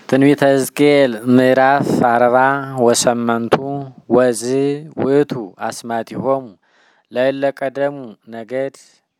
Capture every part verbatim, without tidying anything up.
ትንቢተ ሕዝቅኤል ምዕራፍ አርባ ወሰመንቱ ወዝ ውእቱ አስማቲሆሙ ለእለ ቀደሙ ነገድ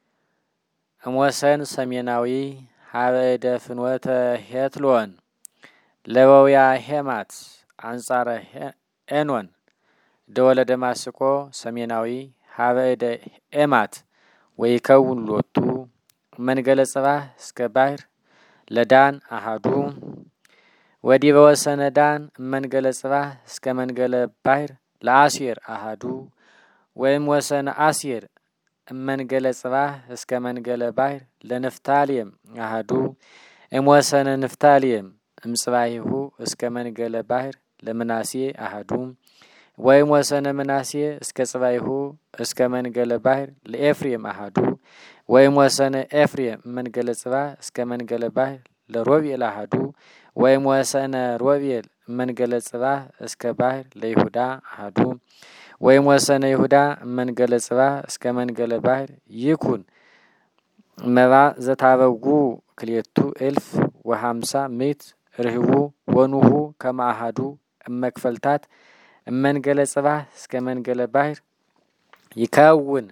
እምወሰን ሰሜናዊ ሀበ እደ ፍኖተ ሄትሎን ለወውያ ሄማት አንጻረ ኤኖን ደወለ ደማስቆ ሰሜናዊ ሀበ እደ ኤማት ወይከውን ሎቱ መንገለ ጽባህ እስከ ባሕር ለዳን አሃዱ ወዲ በወሰነ ዳን መንገለ ጽባህ እስከ መንገለ ባሕር ለአስየር አሃዱ ወይም ወሰነ አስየር መንገለ ጽባህ እስከ መንገለ ባሕር ለንፍታሌም አሃዱ እም ወሰነ ንፍታሌም እምጽባሂሁ እስከ መንገለ ባሕር ለምናሴ አሃዱ ወይም ወሰነ ምናሴ እስከ ጽባሂሁ እስከ መንገለ ባሕር ለኤፍሬም አሃዱ ወይም ወሰነ ኤፍሬም መንገለ ጽባህ እስከ መንገለ ባሕር ለሮቤል አሃዱ ወይም ወሰነ ሮቤል መንገለ ጽባህ እስከ ባሕር ለይሁዳ አሃዱ ወይም ወሰነ ይሁዳ መንገለ ጽባህ እስከ መንገለ ባሕር ይኩን መባ ዘታበጉ ክልኤቱ እልፍ ወሃምሳ ምዕት ርህቡ ወኑሁ ከማአሃዱ እመክፈልታት መንገለ ጽባህ እስከ መንገለ ባሕር ይከውን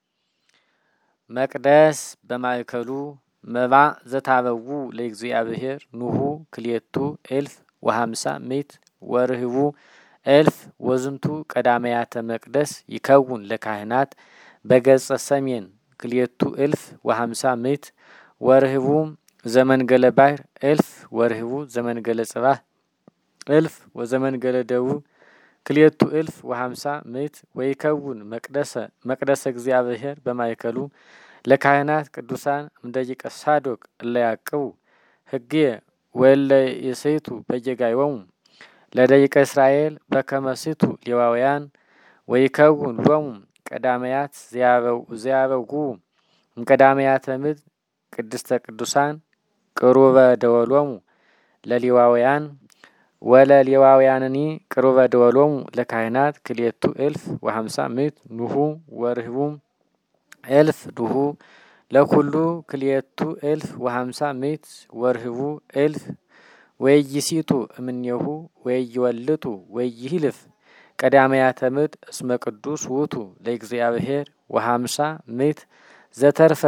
መቅደስ በማእከሉ መባ ዘታበጉ ለእግዚአብሔር ኑሁ ክልኤቱ እልፍ ወሃምሳ ምዕት ወርህቡ እልፍ ወዝንቱ ቀዳማያተ መቅደስ ይከውን ለካህናት በገጸ ሰሜን ክልኤቱ እልፍ ወሃምሳ ምዕት ወርህቡ ዘመንገለ ባሕር እልፍ ወርህቡ ዘመንገለ ጽባህ እልፍ ወዘመንገለ ደቡብ ክልኤቱ እልፍ ወሃምሳ ምዕት ወይከውን መቅደሰ መቅደሰ እግዚአብሔር በማእከሉ ለካህናት ቅዱሳን እምደቂቀ ሳዶቅ እለ ያዕቅቡ ሕጌ ወእለ ይሴቱ በየጋዮሙ ለደቂቀ እስራኤል በከመ ሲቱ ሌዋውያን ወይከውን ሎሙ ቀዳማያት ዘያበጉ እምቀዳማያተ ምድር ቅድስተ ቅዱሳን ቅሩበ ደወሎሙ ለሌዋውያን ወለሌዋውያንኒ ቅሩበ ደወሎሙ ለካህናት ክልኤቱ እልፍ ወሃምሳ ምዕት ኑሁ ወርህቡ እልፍ ዱሁ ለኩሉ ክልኤቱ እልፍ ወሃምሳ ምዕት ወርህቡ እልፍ ወይይሲቱ እምኔሁ ወይይወልጡ ወይይህልፍ ቀዳማያተ ምድር እስመ ቅዱስ ውእቱ ለእግዚአብሔር ወሃምሳ ምዕት ዘተርፈ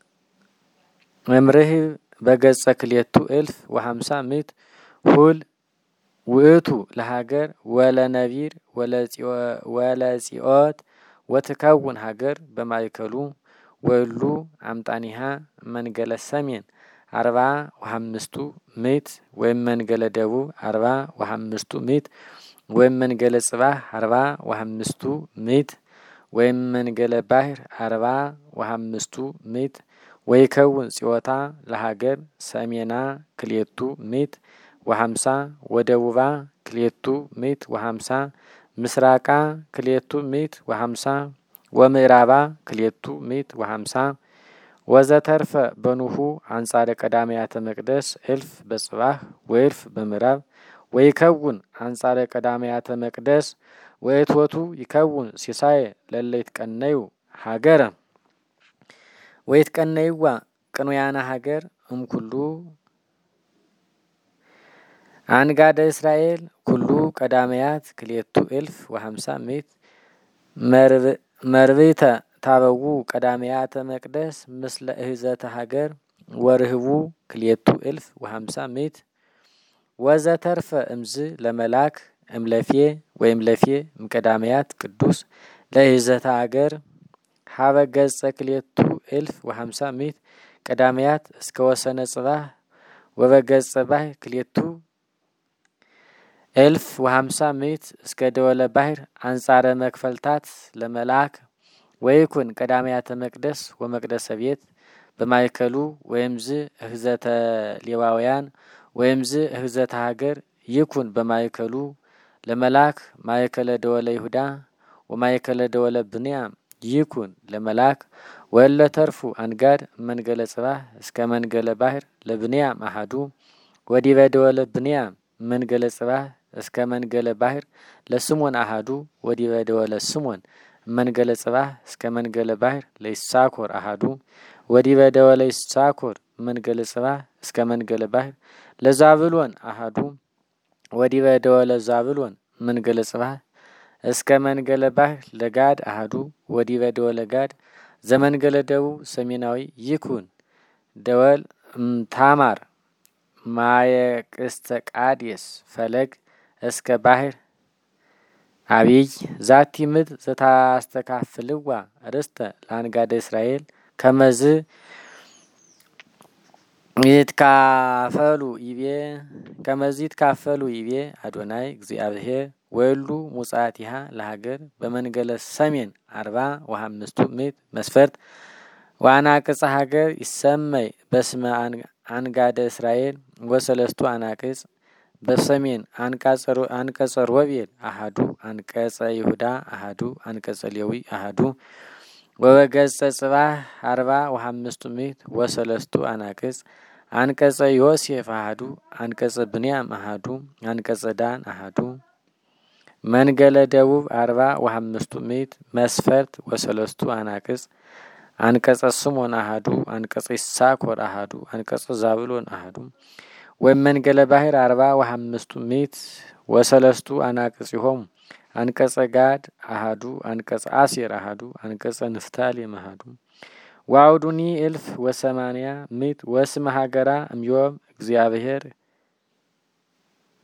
እምርህብ በገጸ ክልኤቱ እልፍ ወሃምሳ ምዕት ሁል ውእቱ ለሀገር ወለነቢር ወለጺኦት ወትከውን ሀገር በማእከሉ ወሉ አምጣኒሃ መንገለ ሰሜን አርባ ወሃምስቱ ምዕት ወይም መንገለ ደቡብ አርባ ወሃምስቱ ምዕት ወይም መንገለ ጽባህ አርባ ወሃምስቱ ምዕት ወይም መንገለ ባሕር አርባ ወሃምስቱ ምዕት ወይከውን ጽዮታ ለሀገር ሰሜና ክልኤቱ ምዕት ወሃምሳ ወደቡባ ክልኤቱ ምዕት ወሃምሳ ምስራቃ ክልኤቱ ምዕት ወሃምሳ ወምዕራባ ክልኤቱ ምዕት ወሃምሳ ወዘተርፈ በኑሁ አንጻረ ቀዳማያተ መቅደስ እልፍ በጽባህ ወእልፍ በምዕራብ ወይከውን አንጻረ ቀዳማያተ መቅደስ ወእትወቱ ይከውን ሲሳይ ለእለ ይትቀነዩ ሀገረ ወይትቀነይዋ ቅኑያነ ሀገር እምኩሉ አንጋደ እስራኤል ኩሉ ቀዳማያት ክልኤቱ እልፍ ወሃምሳ ምዕት መርብተ ታበዉ ቀዳማያተ መቅደስ ምስለ እህዘተ ሀገር ወርህቡ ክልኤቱ እልፍ ወሃምሳ ምዕት ወዘተርፈ እምዝ ለመላክ እምለፌ ወይም ለፌ እምቀዳማያት ቅዱስ ለእህዘተ ሀገር ሀበ ገጸ ክልኤቱ እልፍ ወሃምሳ ምዕት ቀዳማያት እስከ ወሰነ ጽባህ ወበገጸ ባሕር ክልኤቱ እልፍ ወሃምሳ ምዕት እስከ ደወለ ባሕር አንጻረ መክፈልታት ለመላክ ወይኩን ቀዳማያተ መቅደስ ወመቅደሰ ቤት በማእከሉ ወይምዝ እህዘተ ሌዋውያን ወይምዝ እህዘተ ሀገር ይኩን በማእከሉ ለመላክ ማእከለ ደወለ ይሁዳ ወማእከለ ደወለ ብንያም ይኩን ለመላክ ወለ ተርፉ አንጋድ መንገለ ጽባህ እስከ መንገለ ባሕር ለብንያም አሃዱ ወዲበ ደወለ ብንያም መንገለ ጽባህ እስከ መንገለ ባሕር ለስሞን አሃዱ ወዲበ ደወለ ስሞን መንገለ ጽባህ እስከ መንገለ ባሕር ለይሳኮር አሃዱ ወዲበ ደወለ ይሳኮር መንገለ ጽባህ እስከ መንገለ ባሕር ለዛብሎን አሃዱ ወዲበ ደወለ ዛብሎን መንገለ ጽባህ እስከ መንገለ ባሕር ለጋድ አሃዱ ወዲበ ደወለ ጋድ ዘመንገለ ደቡብ ሰሜናዊ ይኩን ደወል ታማር ማየ ቅስተ ቃዴስ ፈለግ እስከ ባሕር አብይ ዛቲ ምድር ዘታስተካፍልዋ ርስተ ለአንጋደ እስራኤል ከመዝ ይትካፈሉ ይቤ ከመዝ ይትካፈሉ ይቤ አዶናይ እግዚአብሔር ወሉ ሙጻቲሃ ለሀገር በመንገለ ሰሜን አርባ ወአምስቱ ምዕት መስፈርት ወአናቅጽ ሀገር ይሰመይ በስመ አንጋደ እስራኤል ወሰለስቱ አናቅጽ በሰሜን አንቀጸ አንቀጸ ሮቤል አሃዱ አንቀጸ ይሁዳ አሃዱ አንቀጸ ሌዊ አሃዱ ወበገጸ ጽባህ አርባ ወአምስቱ ምዕት ወሰለስቱ አናቅጽ አንቀጸ ዮሴፍ አሃዱ አንቀጸ ብንያም አሃዱ አንቀጸ ዳን አሃዱ መንገለ ደቡብ አርባ ወአምስቱ ምዕት መስፈርት ወሰለስቱ አናቅጽ አንቀጸ ስሞን አሃዱ አንቀጸ ይሳኮር አሃዱ አንቀጸ ዛብሎን አሃዱ ወመንገለ ባሕር አርባ ወአምስቱ ምዕት ወሰለስቱ አናቅጽ ይሆሙ አንቀጸ ጋድ አሃዱ አንቀጸ አሴር አሃዱ አንቀጸ ንፍታሌም አሃዱ ወአውዱኒ እልፍ ወሰማንያ ምዕት ወስመ ሀገራ እምዮም እግዚአብሔር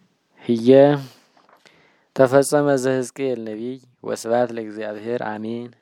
ህየ ተፈጸመ ዘሕዝቅኤል ነቢይ ወስብሐት ለእግዚአብሔር አሜን።